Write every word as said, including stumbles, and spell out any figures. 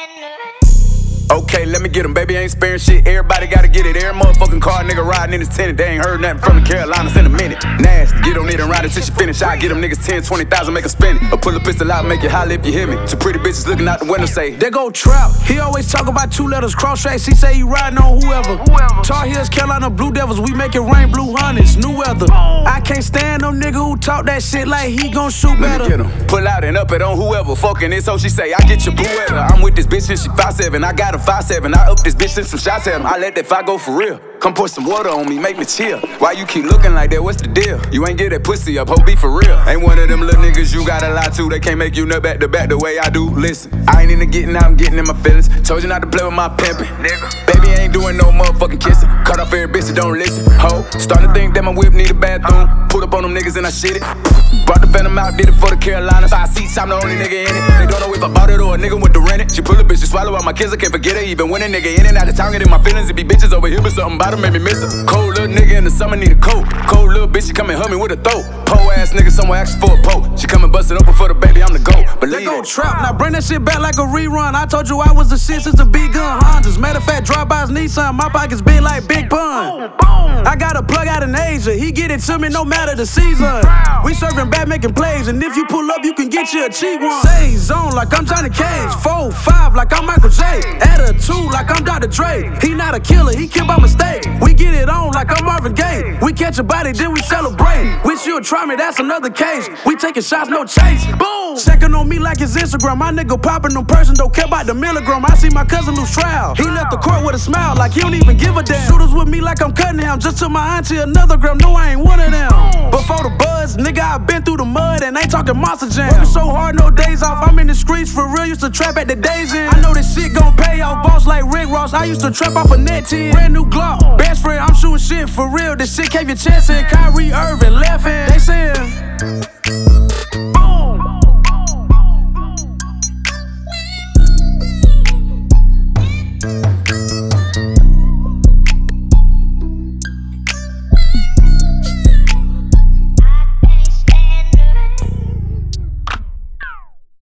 Okay, let me get him, baby, ain't sparing shit. Everybody gotta get it. Every motherfucking car nigga riding in his tenant. They ain't heard nothing from the Carolinas in a minute. Nasty, get on it and ride it till she finish. I get them niggas ten, twenty thousand, make her spin it. Or pull a pistol out, make it holler if you hear me. Two pretty bitches looking out the window say, there go Trout. He always talk about two letters, cross tracks. He say he riding on whoever. Tar Heels, Carolina Blue Devils, we make it rain, blue hundreds, new weather. I can't stand no nigga who talk that shit like he gon' shoot better. Let me get him. Pull out and up it on whoever. Fucking this hoe, she say, I get your boo at her. I'm with this bitch since she five seven. I got a five seven. I up this bitch since some shots at him. I let that fire go for real. Come pour some water on me, make me chill. Why you keep looking like that? What's the deal? You ain't get that pussy up, ho, be for real. Ain't one of them little niggas you gotta lie to. They can't make you nut back to back the way I do. Listen, I ain't into getting out, I'm getting in my feelings. Told you not to play with my pimpin', nigga. Baby ain't doing no motherfucking kissing. Cut off every bitch that don't listen. Ho, starting to think that my whip need a bathroom. Put up on them niggas and I shit it. Brought the Phantom out, did it for the Carolinas. Five seats, I'm the only nigga in it. They don't know if I bought it or a nigga went to rent it. She pull a bitch, she swallow out my kids, I can't forget her. Even when a nigga in and out of town, get in my feelings. It be bitches over here, but something about her made me miss her. Cold little nigga in the summer need a coat. Cold little bitch, she come and hug me with a throat. Po ass nigga, somewhere asking for a poke. She come and bust it open for the baby, I'm the GOAT. Believe they go it. Trap, now bring that shit back like a rerun. I told you I was the shit since the big gun Hondas. Matter of fact, drive-bys Nissan, my pockets big like Big Pun. I got a plug out in Asia, he get it to me no matter the season. We serving bad making plays, and if you pull up, you can get you a cheap one. Say zone like I'm Johnny Cage, four, five like I'm Michael J. Add a two like I'm Doctor Dre. He not a killer, he killed by mistake. We get it on like I'm Marvin Gaye. We catch a body, then we celebrate. Wish you'd try me, that's another case. We taking shots, no chase. Boom! Checking on me like it's Instagram. My nigga popping on person, don't care about the milligram. I see my cousin lose trial. He left the court with a smile, like he don't even give a damn. Shooters with me like I'm cutting him. Just took my auntie another gram. No, I ain't one of them. Before the buzz, nigga, I been through the mud and ain't talking Monster Jam. Working so hard, no days off. I'm in the streets for real. Used to trap at the days in. I know this shit gon' pay off. Boss like Rick Ross. I used to trap off a net ten. Brand new Glock. Best friend, I'm shooting shit for real. This shit cave your chest in. Kyrie Irving laughing. They saying